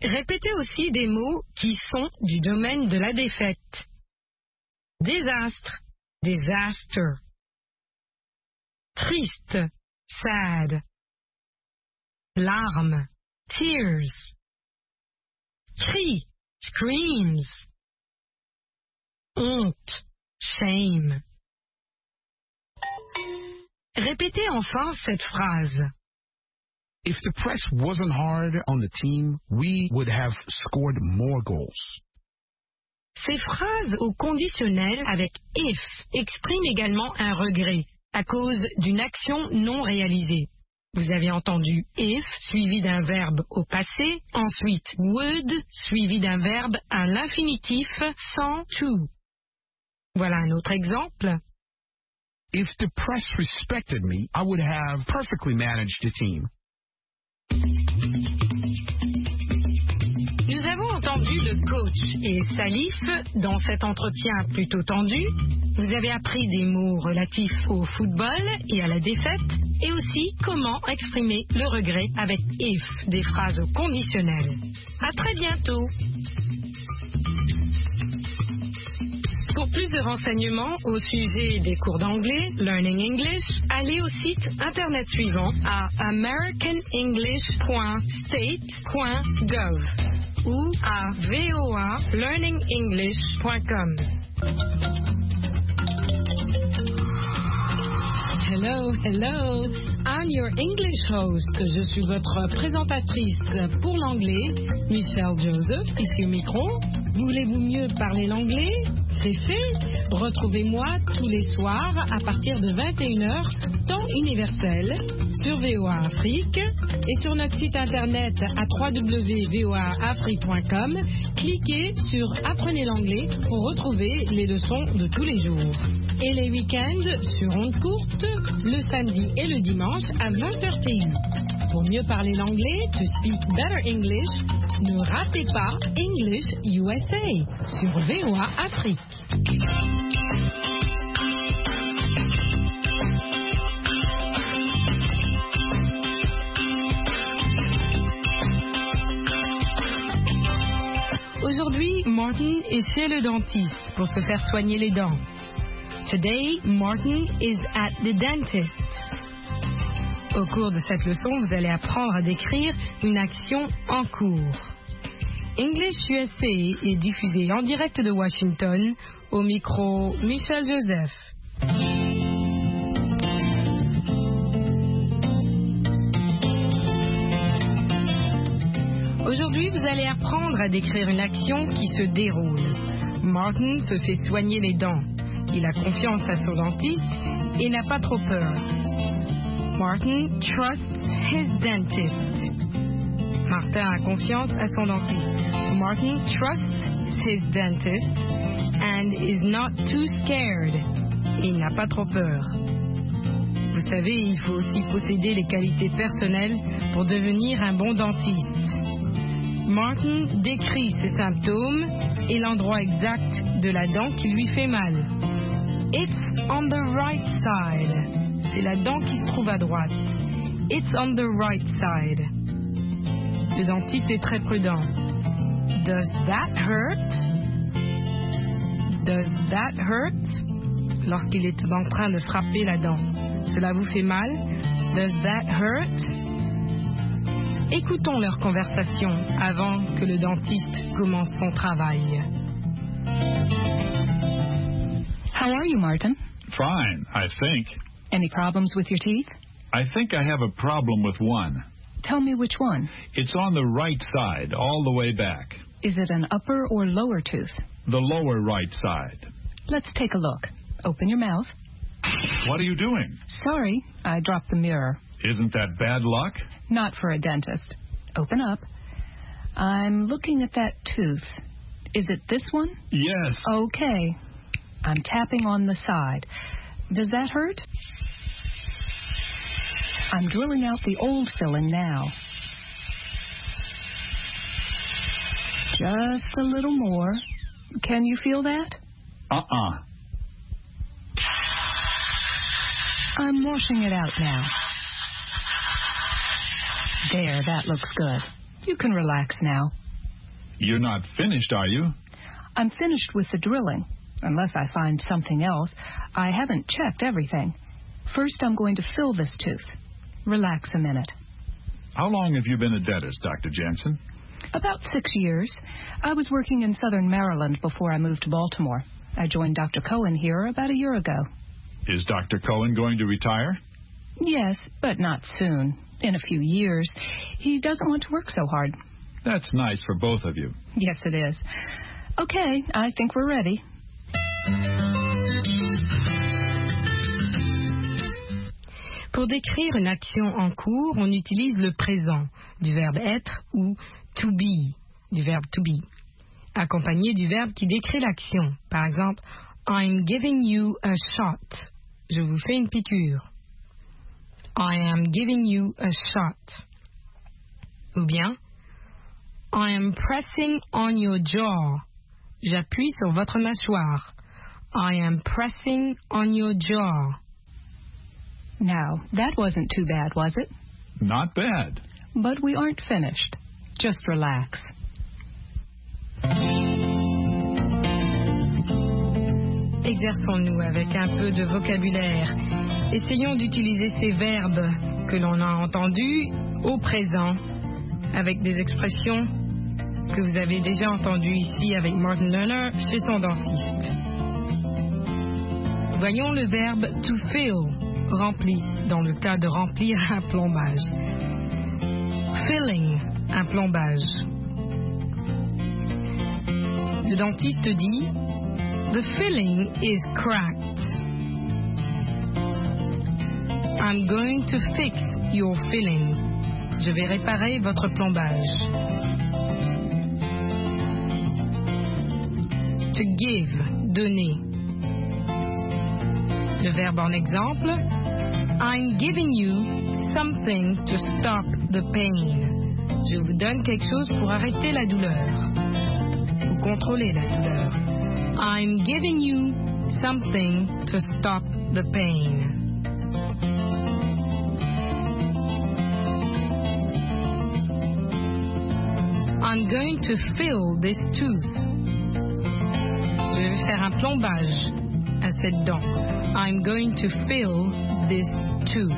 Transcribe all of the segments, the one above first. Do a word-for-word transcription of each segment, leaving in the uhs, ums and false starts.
Répétez aussi des mots qui sont du domaine de la défaite. Désastre, disaster. Triste, sad. Larmes, tears. Cri, screams. Honte, shame. Répétez enfin cette phrase. If the press wasn't hard on the team, we would have scored more goals. Ces phrases au conditionnel avec if expriment également un regret à cause d'une action non réalisée. Vous avez entendu if suivi d'un verbe au passé, ensuite would suivi d'un verbe à l'infinitif sans to. Voilà un autre exemple. If the press respected me, I would have perfectly managed the team. Nous avons entendu le coach et Salif dans cet entretien plutôt tendu. Vous avez appris des mots relatifs au football et à la défaite et aussi comment exprimer le regret avec if, des phrases conditionnelles. À très bientôt. Pour plus de renseignements au sujet des cours d'anglais, Learning English, allez au site internet suivant à american english point state point gov ou à voa learning english point com. Hello, hello, I'm your English host. Je suis votre présentatrice pour l'anglais, Michelle Joseph, ici au micro. Voulez-vous mieux parler l'anglais? C'est fait. Retrouvez-moi tous les soirs à partir de vingt et une heures, temps universel, sur V O A Afrique et sur notre site internet à w w w point v o a afrique point com. Cliquez sur Apprenez l'anglais pour retrouver les leçons de tous les jours. Et les week-ends sur ondes courtes, le samedi et le dimanche à vingt heures T U. Pour mieux parler l'anglais, to speak better English, ne ratez pas English U S A sur V O A Afrique. Aujourd'hui, Martin est chez le dentiste pour se faire soigner les dents. Today, Martin is at the dentist. Au cours de cette leçon, vous allez apprendre à décrire une action en cours. English U S A est diffusé en direct de Washington, au micro Michel Joseph. Aujourd'hui, vous allez apprendre à décrire une action qui se déroule. Martin se fait soigner les dents. Il a confiance à son dentiste et n'a pas trop peur. Martin trusts his dentist. Martin a confiance à son dentiste. Martin trusts his dentist and is not too scared. Il n'a pas trop peur. Vous savez, il faut aussi posséder les qualités personnelles pour devenir un bon dentiste. Martin décrit ses symptômes et l'endroit exact de la dent qui lui fait mal. It's on the right side. C'est la dent qui se trouve à droite. It's on the right side. Le dentiste est très prudent. Does that hurt? Does that hurt? Lorsqu'il est en train de frapper la dent. Cela vous fait mal? Does that hurt? Écoutons leur conversation avant que le dentiste commence son travail. How are you, Martin? Fine, I think. Any problems with your teeth? I think I have a problem with one. Tell me which one. It's on the right side, all the way back. Is it an upper or lower tooth? The lower right side. Let's take a look. Open your mouth. What are you doing? Sorry, I dropped the mirror. Isn't that bad luck? Not for a dentist. Open up. I'm looking at that tooth. Is it this one? Yes. Okay. I'm tapping on the side. Does that hurt? I'm drilling out the old filling now. Just a little more. Can you feel that? Uh-uh. I'm washing it out now. There, that looks good. You can relax now. You're not finished, are you? I'm finished with the drilling, unless I find something else. I haven't checked everything. First, I'm going to fill this tooth. Relax a minute. How long have you been a dentist, Doctor Jensen? About six years. I was working in southern Maryland before I moved to Baltimore. I joined Doctor Cohen here about a year ago. Is Doctor Cohen going to retire? Yes, but not soon. In a few years. He doesn't want to work so hard. That's nice for both of you. Yes, it is. Okay, I think we're ready. Pour décrire une action en cours, on utilise le présent du verbe être ou to be du verbe to be, accompagné du verbe qui décrit l'action. Par exemple, I'm giving you a shot. Je vous fais une piqûre. I am giving you a shot. Ou bien, I am pressing on your jaw. J'appuie sur votre mâchoire. I am pressing on your jaw. Now, that wasn't too bad, was it? Not bad. But we aren't finished. Just relax. Exerçons-nous avec un peu de vocabulaire. Essayons d'utiliser ces verbes que l'on a entendus au présent avec des expressions que vous avez déjà entendues ici avec Martin Lerner chez son dentiste. Voyons le verbe to fill, rempli, dans le cas de remplir un plombage. Filling, un plombage. Le dentiste dit The filling is cracked. I'm going to fix your filling. Je vais réparer votre plombage. To give, donner. Le verbe en exemple, I'm giving you something to stop the pain. Je vous donne quelque chose pour arrêter la douleur, ou contrôler la douleur. I'm giving you something to stop the pain. I'm going to fill this tooth. Je vais faire un plombage à cette dent. I'm going to fill this tooth.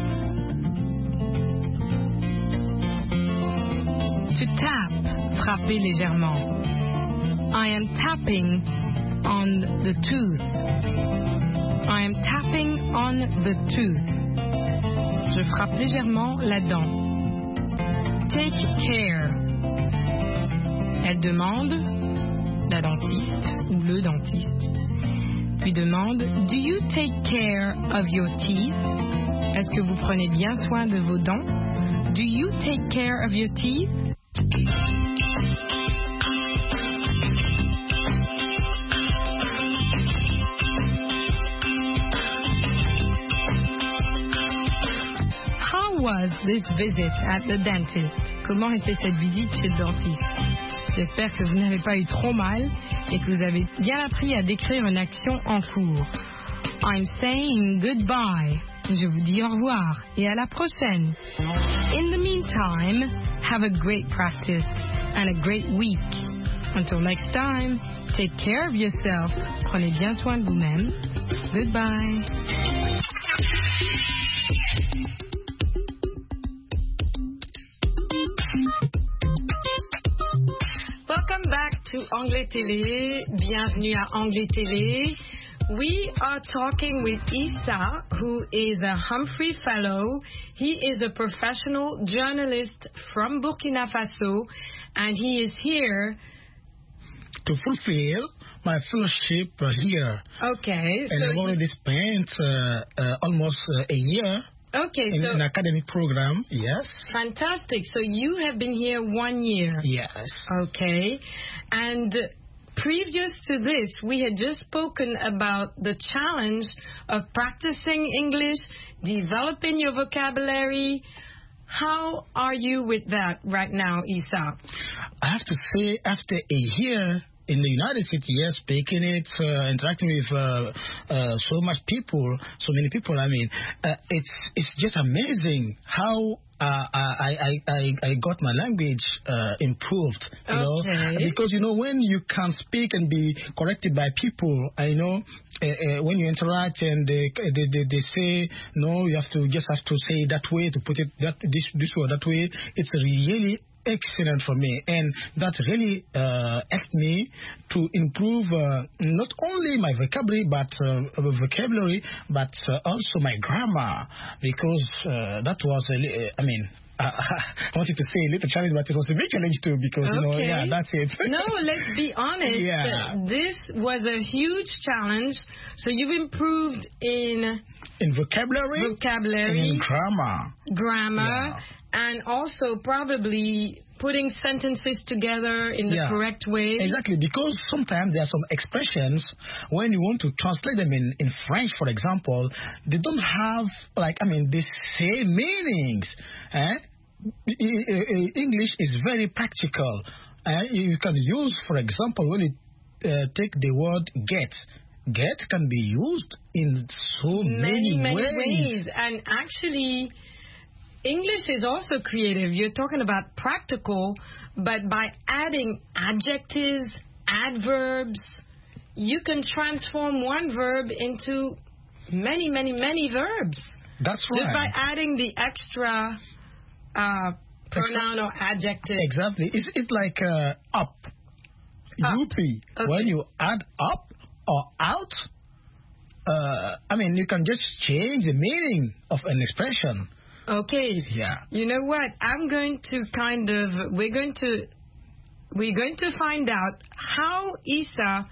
To tap, frapper légèrement. I am tapping on the tooth. I am tapping on the tooth. Je frappe légèrement la dent. Take care. Elle demande, la dentiste ou le dentiste, lui demande Do you take care of your teeth? Est-ce que vous prenez bien soin de vos dents? Do you take care of your teeth? How was this visit at the dentist? Comment était cette visite chez le dentiste? J'espère que vous n'avez pas eu trop mal et que vous avez bien appris à décrire une action en cours. I'm saying goodbye. Je vous dis au revoir et à la prochaine. In the meantime, have a great practice and a great week. Until next time, take care of yourself. Prenez bien soin de vous-même. Goodbye. Welcome back to Anglais Télé. Bienvenue à Anglais Télé. We are talking with Issa, who is a Humphrey Fellow. He is a professional journalist from Burkina Faso, and he is here to fulfill my fellowship uh, here. Okay. And so I've already spent uh, uh, almost uh, a year okay, in so an academic program, yes. Fantastic. So you have been here one year. Yes. Okay. And previous to this, we had just spoken about the challenge of practicing English, developing your vocabulary. How are you with that right now, Issa? I have to say, after a year in the United States, yes, speaking it, uh, interacting with uh, uh, so much people, so many people. I mean, uh, it's it's just amazing how uh, I, I I I got my language uh, improved. You okay. know, because you know when you can speak and be corrected by people, I know uh, uh, when you interact and they, they they they say no, you have to just have to say it that way, to put it that this this way or that way. It's really excellent for me, and that really uh, helped me to improve uh, not only my vocabulary but uh, vocabulary but uh, also my grammar, because uh, that was a li- I mean uh, I wanted to say a little challenge, but it was a big challenge too, because okay. you know yeah that's it. No, let's be honest. Yeah. This was a huge challenge. So you've improved in in vocabulary, vocabulary, and in grammar, grammar. Yeah. And also probably putting sentences together in the yeah. correct way. Exactly, because sometimes there are some expressions, when you want to translate them in, in French, for example, they don't have, like, I mean, the same meanings. Eh? English is very practical. Eh? You can use, for example, when you uh, take the word get, get can be used in so many, many, many ways. ways. And actually, English is also creative. You're talking about practical, but by adding adjectives, adverbs, you can transform one verb into many, many, many verbs. That's right. Just by adding the extra uh, pronoun or adjective. Exactly. It's, it's like uh, up. Up. U P. Okay. When you add up or out, uh, I mean, you can just change the meaning of an expression. Okay. Yeah. You know what? I'm going to kind of we're going to we're going to find out how Issa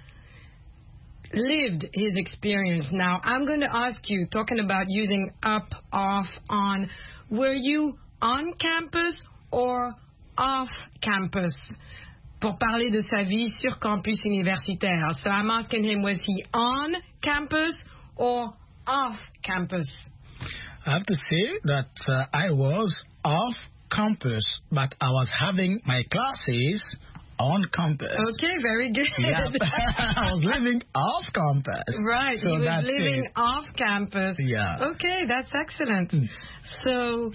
lived his experience. Now, I'm going to ask you, talking about using up, off, on, were you on campus or off campus? Pour parler de sa vie sur campus universitaire. So I'm asking him, was he on campus or off campus? I have to say that uh, I was off campus, but I was having my classes on campus. Okay, very good. Yeah. I was living off campus. Right, so he was living it. off campus. Yeah. Okay, that's excellent. Mm. So,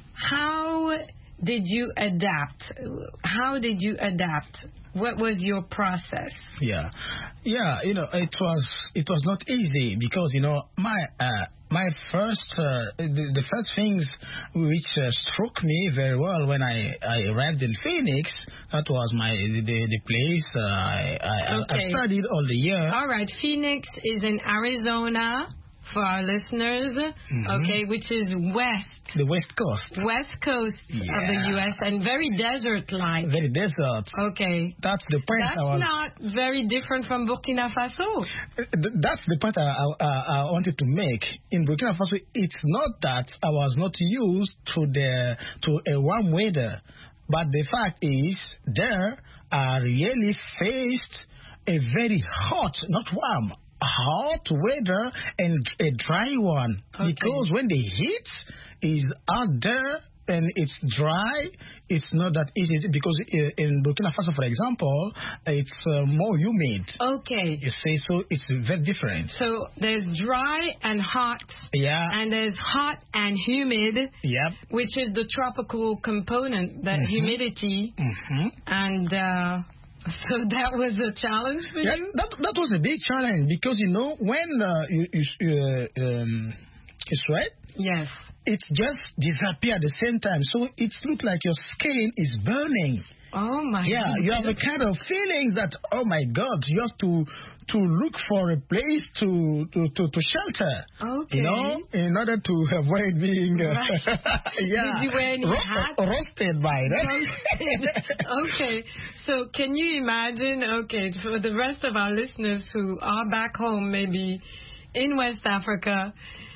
how did you adapt? How did you adapt? What was your process? Yeah, yeah. You know, it was it was not easy, because you know my uh, my first uh, the, the first things which uh, struck me very well when I, I arrived in Phoenix, that was my the, the place uh, I, I, Okay. I studied all the year. All right, Phoenix is in Arizona for our listeners. Mm-hmm. Okay, which is west. The West Coast. West coast Yeah. of the U S and very desert-like. Very desert. Okay. That's the point. That's I was, not very different from Burkina Faso. Th- That's the point I, I, I wanted to make. In Burkina Faso, it's not that I was not used to the to a warm weather, but the fact is there I really faced a very hot, not warm, hot weather and a dry one. Okay. Because when the heat is out there and it's dry, it's not that easy, because in Burkina Faso, for example, it's uh, more humid. Okay. You see, so it's very different. So there's dry and hot, Yeah. and there's hot and humid, Yep. which is the tropical component, that Mhm. humidity. Mm-hmm. And uh, so that was a challenge for Yeah, you? that that was a big challenge, because you know when uh, you you, uh, um, you sweat, Yes. it just disappears at the same time. So it looks like your skin is burning. Oh, my Yeah, goodness. you have a kind of feeling that, oh my God, you have to to look for a place to to, to, to shelter. Okay. You know, in order to avoid being uh, Right. yeah, Did you wear any ro- hats? roasted by that. Roasted. Okay, so can you imagine, okay, for the rest of our listeners who are back home, maybe in West Africa,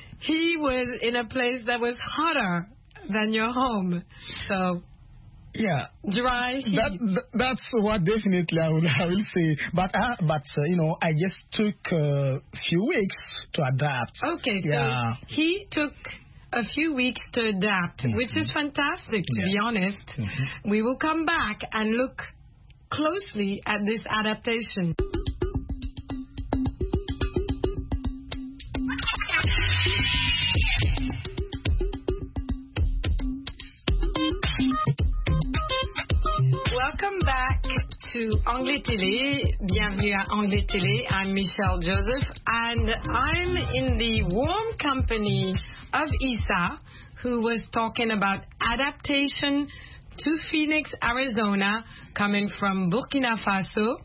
he was in a place that was hotter than your home. So, Yeah. dry heat. That, that that's what definitely I will I will say. But I, but uh, you know, I just took a few weeks to adapt. Okay, so Yeah. he took a few weeks to adapt, Mhm. which is fantastic, to Yeah. be honest. Mhm. We will come back and look closely at this adaptation. Welcome back to Anglais Télé. Bienvenue à Anglais Télé. I'm Michelle Joseph, and I'm in the warm company of Issa, who was talking about adaptation to Phoenix, Arizona, coming from Burkina Faso.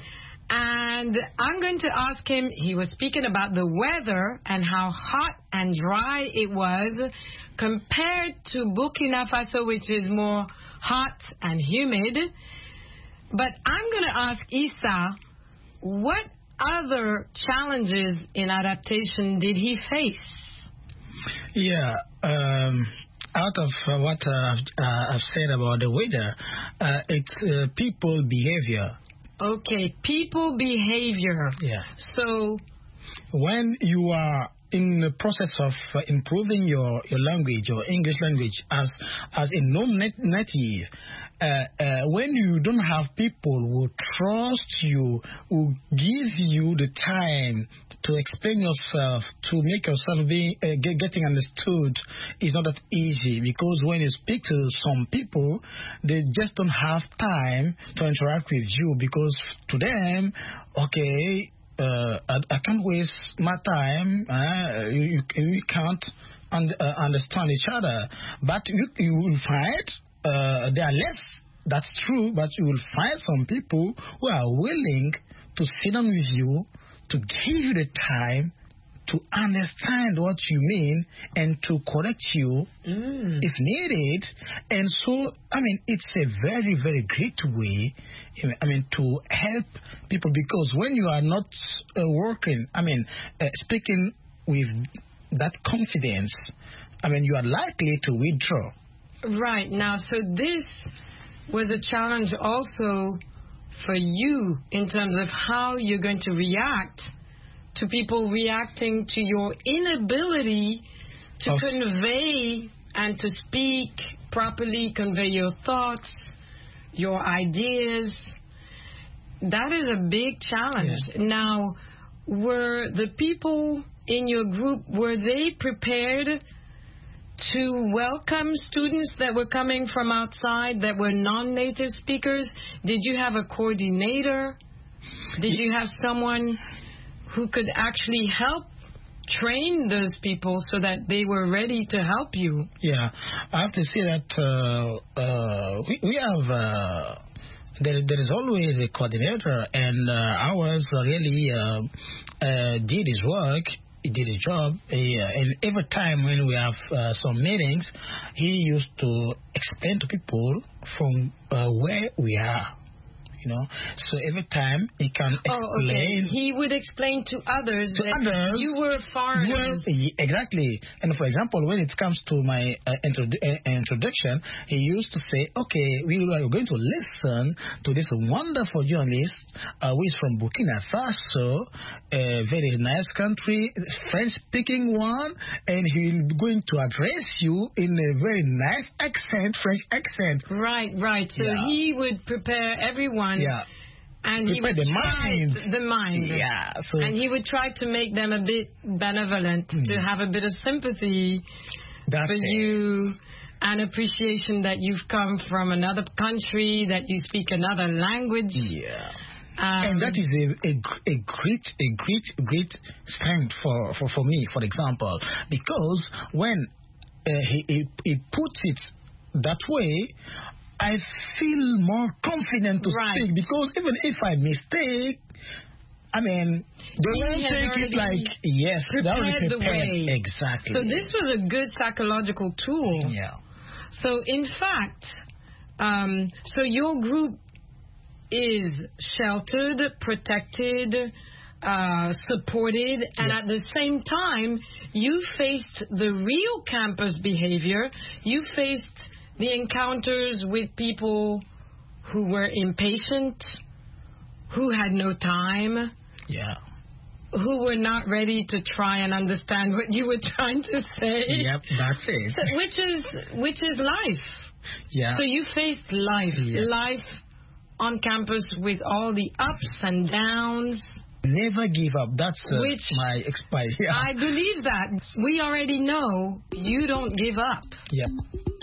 And I'm going to ask him, he was speaking about the weather and how hot and dry it was compared to Burkina Faso, which is more hot and humid. But I'm going to ask Issa, what other challenges in adaptation did he face? Yeah, um, out of uh, what uh, uh, I've said about the weather, uh, it's uh, people behavior. Okay, people behavior. Yeah. So, when you are in the process of uh, improving your, your language, your English language, as as a non-native, uh, uh, when you don't have people who trust you, who give you the time to explain yourself, to make yourself be, uh, get, getting understood, is not that easy, because when you speak to some people, they just don't have time to interact with you, because to them, okay, Uh, I, I can't waste my time. Uh, you, you can't un- uh, understand each other. But you, you will find uh, there are less. That's true. But you will find some people who are willing to sit down with you, to give you the time to understand what you mean and to correct you mm. if needed. And so, I mean, it's a very, very great way, I mean, to help people, because when you are not uh, working, I mean, uh, speaking with that confidence, I mean, you are likely to withdraw. Right. Now, so this was a challenge also for you in terms of how you're going to react to people reacting to your inability to oh. convey and to speak properly, convey your thoughts, your ideas. That is a big challenge. Yeah. Now, were the people in your group, were they prepared to welcome students that were coming from outside that were non-native speakers? Did you have a coordinator? Did you have someone who could actually help train those people so that they were ready to help you? Yeah, I have to say that uh, uh, we, we have, uh, there, there is always a coordinator, and uh, ours really uh, uh, did his work, he did his job, he, uh, and every time when we have uh, some meetings, he used to explain to people from uh, where we are. You know, so every time he can explain. Oh, okay. He would explain to others to that others, you were foreigners. Well, exactly. And for example, when it comes to my uh, introdu- uh, introduction, he used to say, okay, we are going to listen to this wonderful journalist uh, who is from Burkina Faso, a very nice country, French-speaking one, and he will be going to address you in a very nice accent, French accent. Right, right. So yeah. he would prepare everyone. Yeah. And Prepare he would the try mind. the mind. Yeah. So and he would try to make them a bit benevolent, mm. to have a bit of sympathy That's for it. you, and appreciation that you've come from another country, that you speak another language. Yeah. Um, and that is a, a, a great, a great, great strength for, for, for me, for example, because when uh, he, he, he puts it that way, I feel more confident to right. speak, because even if I mistake, I mean, they won't take it like, yes, they already the way. Exactly. So this was a good psychological tool. Yeah. So in fact, um, so your group is sheltered, protected, uh, supported, and yeah. at the same time, you faced the real campus behavior. You faced the encounters with people who were impatient, who had no time, yeah, who were not ready to try and understand what you were trying to say. Yep, that's it. So, which is which is life. Yeah. So you faced life, yeah. life on campus with all the ups and downs. Never give up. That's uh, Which my expire. I believe that. We already know you don't give up. Yeah.